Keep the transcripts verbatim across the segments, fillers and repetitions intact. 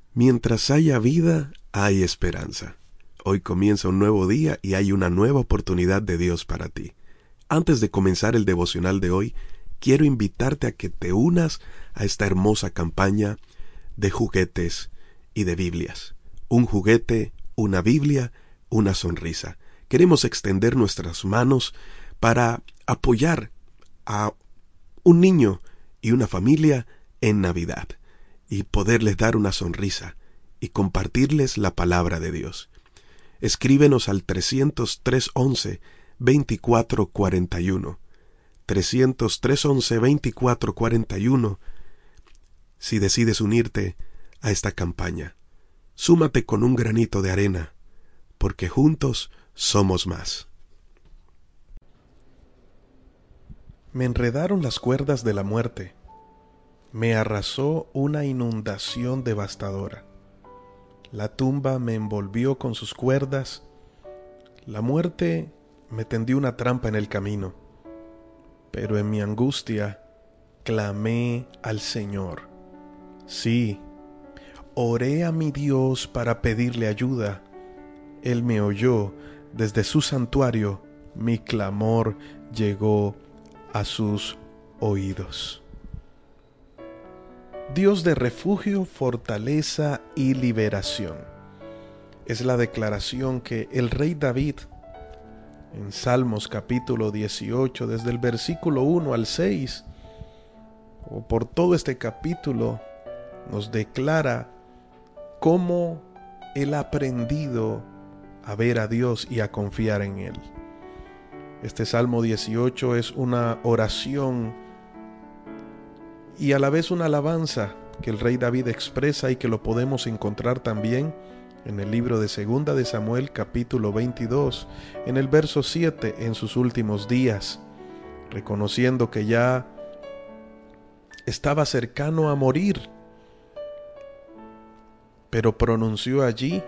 Mientras haya vida, hay esperanza. Hoy comienza un nuevo día y hay una nueva oportunidad de Dios para ti. Antes de comenzar el devocional de hoy, quiero invitarte a que te unas a esta hermosa campaña de juguetes y de Biblias. Un juguete, una Biblia, una sonrisa. Queremos extender nuestras manos para apoyar a un niño y una familia en Navidad y poderles dar una sonrisa y compartirles la palabra de Dios. Escríbenos al trescientos tres once veinticuatro cuarenta y uno. trescientos tres once veinticuatro cuarenta y uno si decides unirte a esta campaña. Súmate con un granito de arena, porque juntos somos más. Me enredaron las cuerdas de la muerte. Me arrasó una inundación devastadora. La tumba me envolvió con sus cuerdas. La muerte me tendió una trampa en el camino. Pero en mi angustia clamé al Señor. Sí, oré a mi Dios para pedirle ayuda. Él me oyó desde su santuario. Mi clamor llegó a sus oídos. Dios de refugio, fortaleza y liberación. Es la declaración que el rey David, en Salmos capítulo dieciocho, desde el versículo uno al seis, o por todo este capítulo, nos declara cómo él ha aprendido a ver a Dios y a confiar en Él. Este Salmo dieciocho es una oración y a la vez una alabanza que el rey David expresa y que lo podemos encontrar también en el libro de Segunda de Samuel capítulo veintidós, en el verso siete, en sus últimos días, reconociendo que ya estaba cercano a morir, pero pronunció allí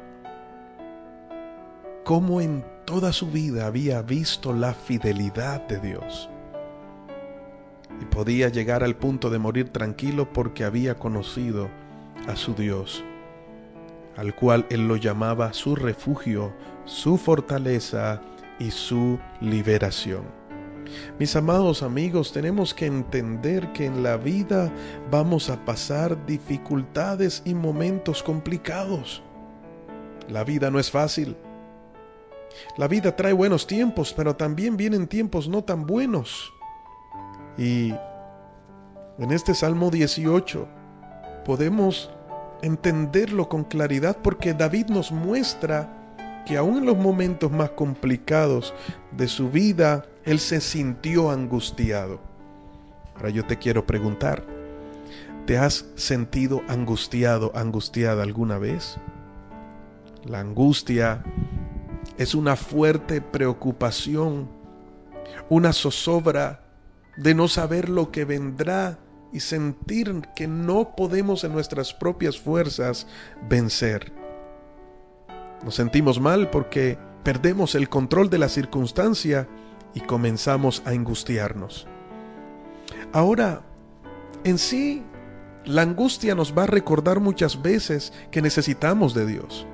cómo en toda su vida había visto la fidelidad de Dios. Y podía llegar al punto de morir tranquilo porque había conocido a su Dios, al cual él lo llamaba su refugio, su fortaleza y su liberación. Mis amados amigos, tenemos que entender que en la vida vamos a pasar dificultades y momentos complicados. La vida no es fácil. La vida trae buenos tiempos, pero también vienen tiempos no tan buenos. Y en este Salmo dieciocho podemos entenderlo con claridad porque David nos muestra que aún en los momentos más complicados de su vida, él se sintió angustiado. Ahora yo te quiero preguntar, ¿te has sentido angustiado, angustiada alguna vez? La angustia es una fuerte preocupación, una zozobra de no saber lo que vendrá y sentir que no podemos en nuestras propias fuerzas vencer. Nos sentimos mal porque perdemos el control de la circunstancia y comenzamos a angustiarnos. Ahora, en sí, la angustia nos va a recordar muchas veces que necesitamos de Dios.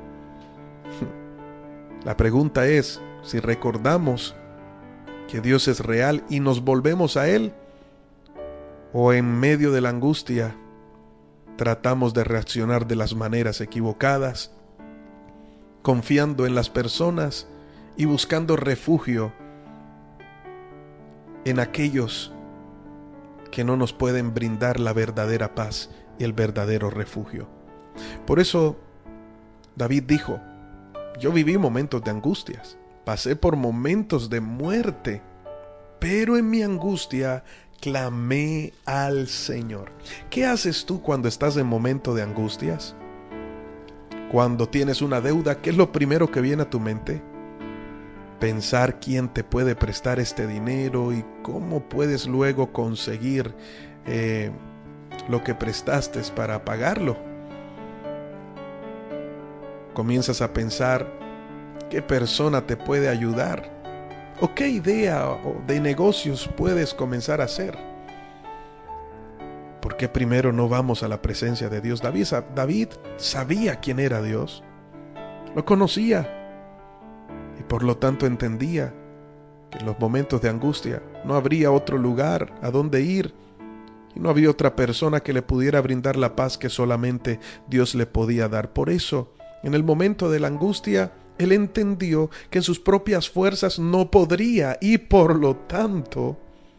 La pregunta es si recordamos que Dios es real y nos volvemos a Él, o en medio de la angustia tratamos de reaccionar de las maneras equivocadas, confiando en las personas y buscando refugio en aquellos que no nos pueden brindar la verdadera paz y el verdadero refugio. Por eso David dijo: yo viví momentos de angustias, pasé por momentos de muerte, pero en mi angustia clamé al Señor. ¿Qué haces tú cuando estás en momento de angustias? Cuando tienes una deuda, ¿qué es lo primero que viene a tu mente? Pensar quién te puede prestar este dinero y cómo puedes luego conseguir eh, lo que prestaste para pagarlo. Comienzas a pensar qué persona te puede ayudar o qué idea de negocios puedes comenzar a hacer. ¿Por qué primero no vamos a la presencia de Dios? David, David sabía quién era Dios, lo conocía y por lo tanto entendía que en los momentos de angustia no habría otro lugar a donde ir y no había otra persona que le pudiera brindar la paz que solamente Dios le podía dar. Por eso, en el momento de la angustia, él entendió que en sus propias fuerzas no podría y por lo tanto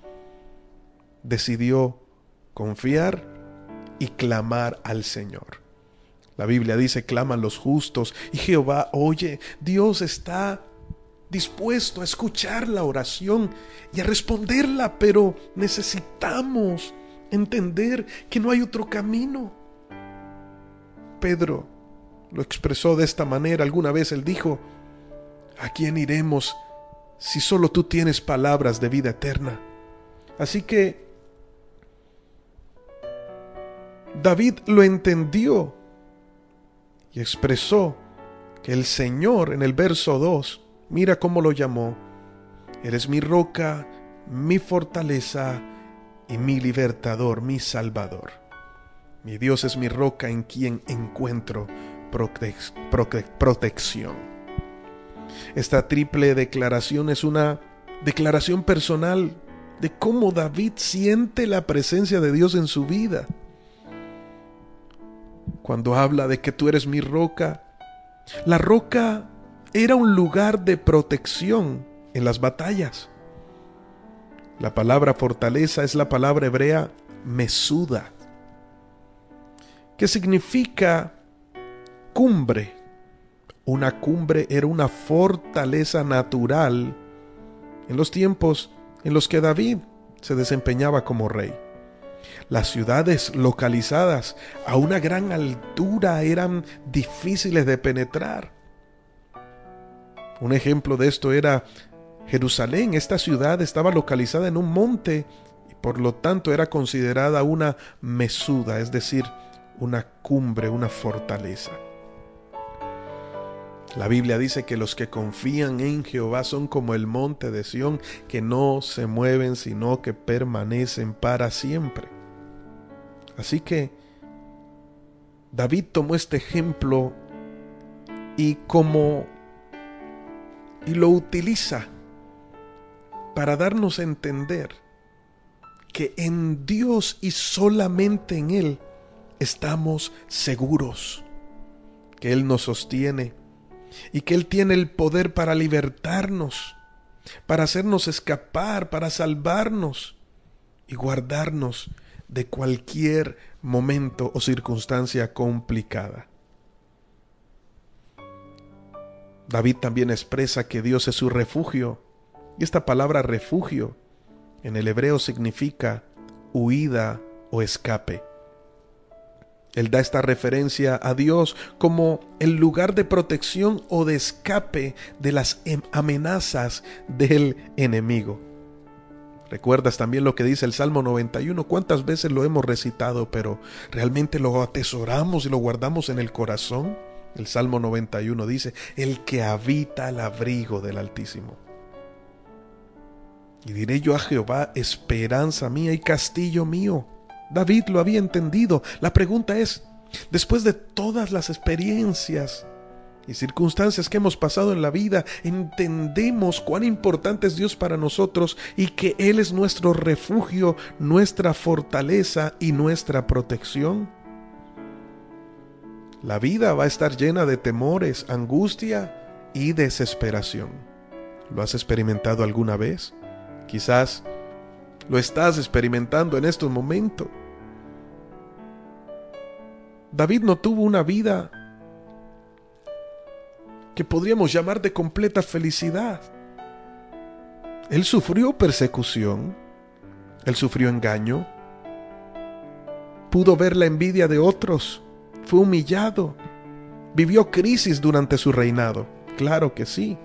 decidió confiar y clamar al Señor. La Biblia dice: claman los justos y Jehová oye. Dios está dispuesto a escuchar la oración y a responderla, pero necesitamos entender que no hay otro camino. Pedro lo expresó de esta manera. Alguna vez él dijo: ¿a quién iremos si solo tú tienes palabras de vida eterna? Así que David lo entendió y expresó que el Señor, en el verso dos, mira cómo lo llamó: eres mi roca, mi fortaleza y mi libertador, mi salvador. Mi Dios es mi roca en quien encuentro prote- prote- protección. Esta triple declaración es una declaración personal de cómo David siente la presencia de Dios en su vida. Cuando habla de que tú eres mi roca, la roca era un lugar de protección en las batallas. La palabra fortaleza es la palabra hebrea mesuda, que significa cumbre. Una cumbre era una fortaleza natural en los tiempos en los que David se desempeñaba como rey. Las ciudades localizadas a una gran altura eran difíciles de penetrar. Un ejemplo de esto era Jerusalén. Esta ciudad estaba localizada en un monte y por lo tanto era considerada una mesuda, es decir, una cumbre, una fortaleza. La Biblia dice que los que confían en Jehová son como el monte de Sión, que no se mueven, sino que permanecen para siempre. Así que David tomó este ejemplo y como y lo utiliza para darnos a entender que en Dios y solamente en Él estamos seguros, que Él nos sostiene y que Él tiene el poder para libertarnos, para hacernos escapar, para salvarnos y guardarnos de cualquier momento o circunstancia complicada. David también expresa que Dios es su refugio, y esta palabra refugio en el hebreo significa huida o escape. Él da esta referencia a Dios como el lugar de protección o de escape de las amenazas del enemigo. ¿Recuerdas también lo que dice el Salmo noventa y uno? ¿Cuántas veces lo hemos recitado, pero realmente lo atesoramos y lo guardamos en el corazón? El Salmo noventa y uno dice: el que habita al abrigo del Altísimo. Y diré yo a Jehová, esperanza mía y castillo mío. David lo había entendido. La pregunta es, después de todas las experiencias y circunstancias que hemos pasado en la vida, ¿entendemos cuán importante es Dios para nosotros y que Él es nuestro refugio, nuestra fortaleza y nuestra protección? La vida va a estar llena de temores, angustia y desesperación. ¿Lo has experimentado alguna vez? Quizás lo estás experimentando en estos momentos. David no tuvo una vida que podríamos llamar de completa felicidad. Él sufrió persecución, él sufrió engaño, pudo ver la envidia de otros, fue humillado, vivió crisis durante su reinado, claro que sí.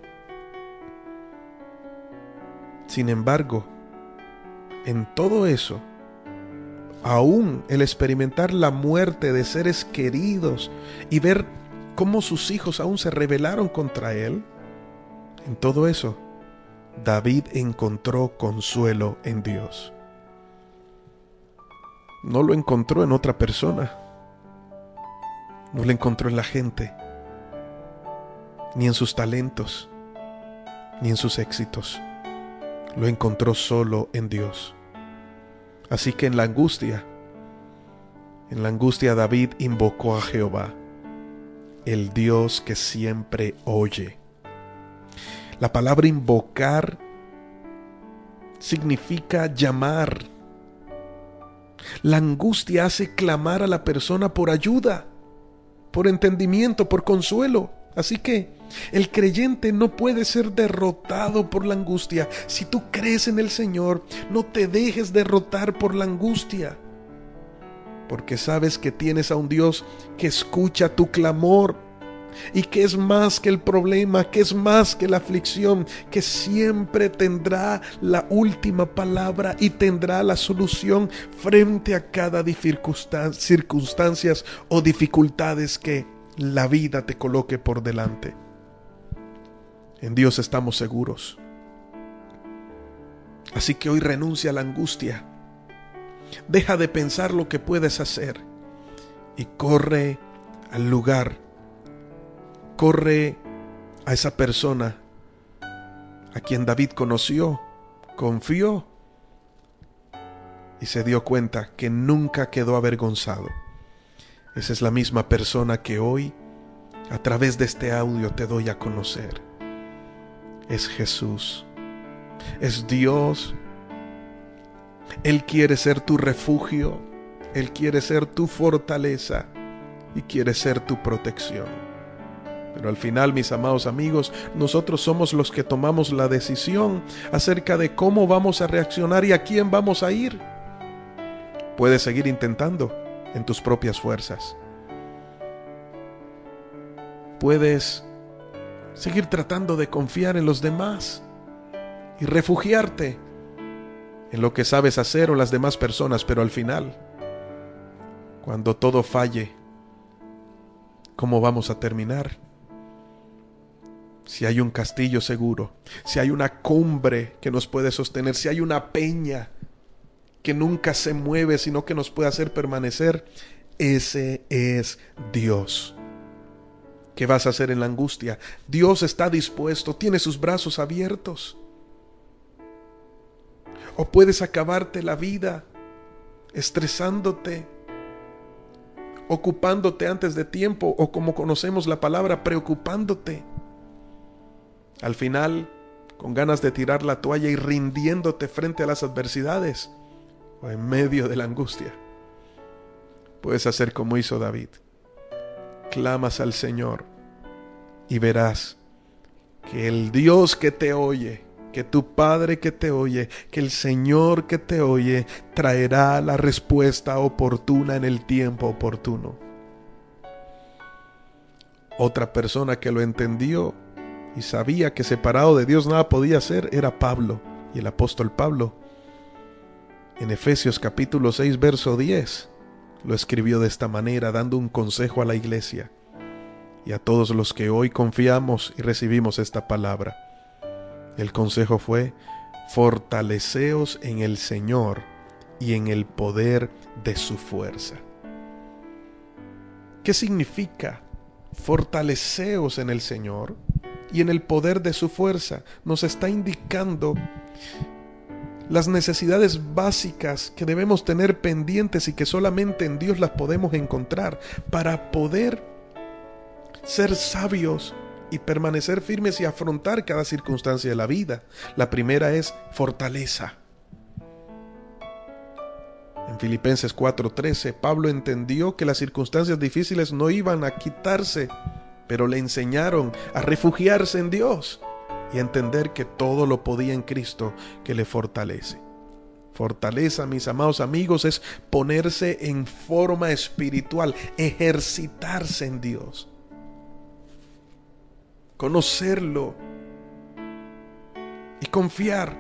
Sin embargo, en todo eso, aún el experimentar la muerte de seres queridos y ver cómo sus hijos aún se rebelaron contra él, en todo eso, David encontró consuelo en Dios. no lo encontró en otra persona, no lo encontró en la gente, ni en sus talentos, ni en sus éxitos. Lo encontró solo en Dios. Así que en la angustia, en la angustia David invocó a Jehová, el Dios que siempre oye. La palabra invocar significa llamar. La angustia hace clamar a la persona por ayuda, por entendimiento, por consuelo. Así que el creyente no puede ser derrotado por la angustia. Si tú crees en el Señor, no te dejes derrotar por la angustia, porque sabes que tienes a un Dios que escucha tu clamor y que es más que el problema, que es más que la aflicción, que siempre tendrá la última palabra y tendrá la solución frente a cada circunstancias o dificultades que la vida te coloque por delante. En Dios estamos seguros. Así que hoy renuncia a la angustia. Deja de pensar lo que puedes hacer y corre al lugar. Corre a esa persona a quien David conoció, confió y se dio cuenta que nunca quedó avergonzado. Esa es la misma persona que hoy, a través de este audio, te doy a conocer. Es Jesús, es Dios. Él quiere ser tu refugio, Él quiere ser tu fortaleza y quiere ser tu protección. Pero al final, mis amados amigos, nosotros somos los que tomamos la decisión acerca de cómo vamos a reaccionar y a quién vamos a ir. Puedes seguir intentando en tus propias fuerzas. Puedes seguir tratando de confiar en los demás y refugiarte en lo que sabes hacer o las demás personas, pero al final, cuando todo falle, ¿cómo vamos a terminar? Si hay un castillo seguro, si hay una cumbre que nos puede sostener, si hay una peña que nunca se mueve, sino que nos puede hacer permanecer, ese es Dios. ¿Qué vas a hacer en la angustia? Dios está dispuesto, tiene sus brazos abiertos. O puedes acabarte la vida estresándote, ocupándote antes de tiempo, o como conocemos la palabra, preocupándote. Al final, con ganas de tirar la toalla y rindiéndote frente a las adversidades o en medio de la angustia. Puedes hacer como hizo David. Clamas al Señor y verás que el Dios que te oye, que tu Padre que te oye, que el Señor que te oye, traerá la respuesta oportuna en el tiempo oportuno. Otra persona que lo entendió y sabía que separado de Dios nada podía hacer era Pablo. Y el apóstol Pablo, en Efesios capítulo seis, verso diez, lo escribió de esta manera, dando un consejo a la iglesia y a todos los que hoy confiamos y recibimos esta palabra. El consejo fue: fortaleceos en el Señor y en el poder de su fuerza. ¿Qué significa fortaleceos en el Señor y en el poder de su fuerza? Nos está indicando las necesidades básicas que debemos tener pendientes y que solamente en Dios las podemos encontrar para poder ser sabios y permanecer firmes y afrontar cada circunstancia de la vida. La primera es fortaleza. En Filipenses cuatro trece, Pablo entendió que las circunstancias difíciles no iban a quitarse, pero le enseñaron a refugiarse en Dios y a entender que todo lo podía en Cristo que le fortalece. Fortaleza, mis amados amigos, es ponerse en forma espiritual, ejercitarse en Dios, conocerlo y confiar.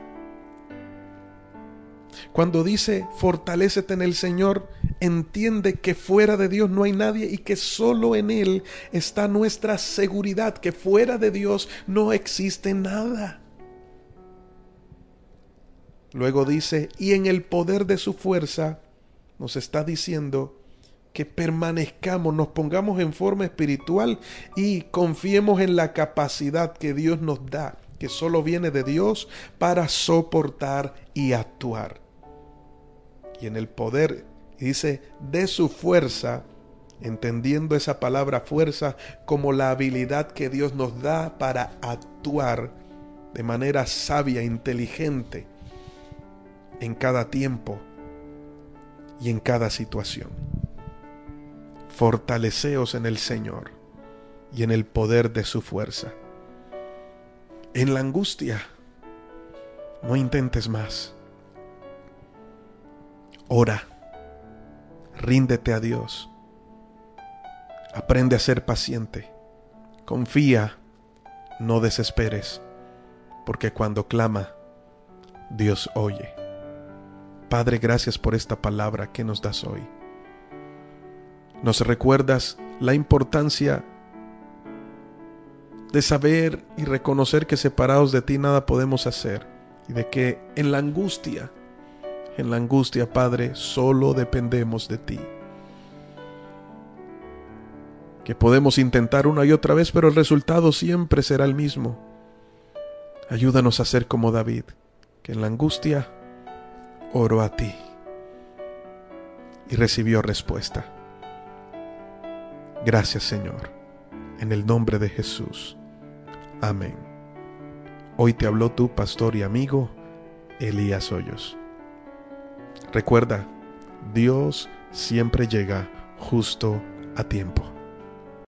Cuando dice fortalécete en el Señor, entiende que fuera de Dios no hay nadie y que solo en Él está nuestra seguridad, que fuera de Dios no existe nada. Luego dice, y en el poder de su fuerza, nos está diciendo que permanezcamos, nos pongamos en forma espiritual y confiemos en la capacidad que Dios nos da, que solo viene de Dios para soportar y actuar. Y en el poder, dice, de su fuerza, entendiendo esa palabra fuerza como la habilidad que Dios nos da para actuar de manera sabia, inteligente, en cada tiempo y en cada situación. Fortaleceos en el Señor y en el poder de su fuerza. En la angustia, no intentes más. Ora, ríndete a Dios. Aprende a ser paciente. Confía, no desesperes, porque cuando clama, Dios oye. Padre, gracias por esta palabra que nos das hoy. Nos recuerdas la importancia de saber y reconocer que separados de ti nada podemos hacer, y de que en la angustia, en la angustia, Padre, solo dependemos de ti. Que podemos intentar una y otra vez, pero el resultado siempre será el mismo. Ayúdanos a ser como David, que en la angustia oró a ti y recibió respuesta. Gracias, Señor, en el nombre de Jesús. Amén. Hoy te habló tu pastor y amigo, Elías Hoyos. Recuerda, Dios siempre llega justo a tiempo.